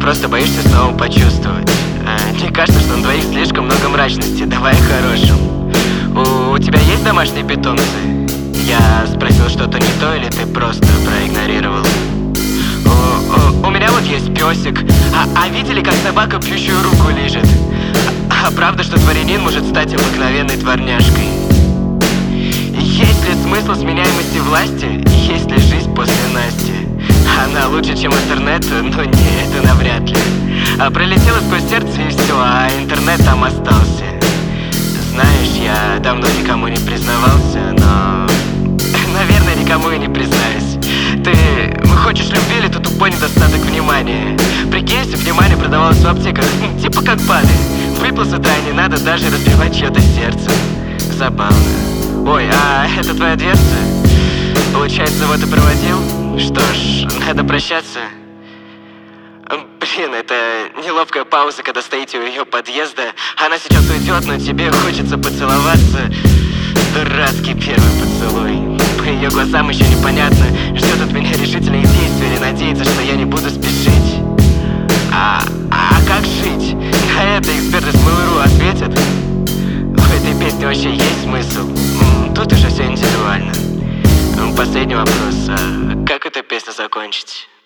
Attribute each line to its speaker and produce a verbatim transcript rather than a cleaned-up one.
Speaker 1: просто боишься снова почувствовать? А, мне кажется, что на двоих слишком много мрачности. Давай о хорошем. У, у тебя есть домашние питомцы? Я спросил что-то не то, или ты просто проигнорировал? У, у, у меня вот есть песик. А, а видели, как собака пьющую руку лижет? А, а правда, что дворянин может стать обыкновенной дворняжкой? Есть ли смысл сменяемости власти? Есть ли жизнь после Насти? Она лучше, чем интернет? Ну не, это навряд ли. А пролетела сквозь сердце и все, а интернет там остался. Знаешь, я давно никому не признавался, но... наверное, никому и не признаюсь. Ты хочешь любви или ты тупой недостаток внимания? Прикинь, если внимание продавалось в аптеках, типа как БАДы. Выпил с утра, не надо даже разбивать чье-то сердце. Забавно. Ой, а это твоя дверца? Получается, вот и проводил? Что ж, надо прощаться. Блин, это неловкая пауза, когда стоите у ее подъезда. Она сейчас уйдет, но тебе хочется поцеловаться. Дурацкий первый поцелуй. По ее глазам еще непонятно, ждет от меня решительных действий или надеется, что я не буду спешить. А, а как жить? На это эксперты с Mail.ru ответят. В этой песне вообще есть смысл? Тут уже все индивидуально. Последний вопрос. А как эту песню закончить?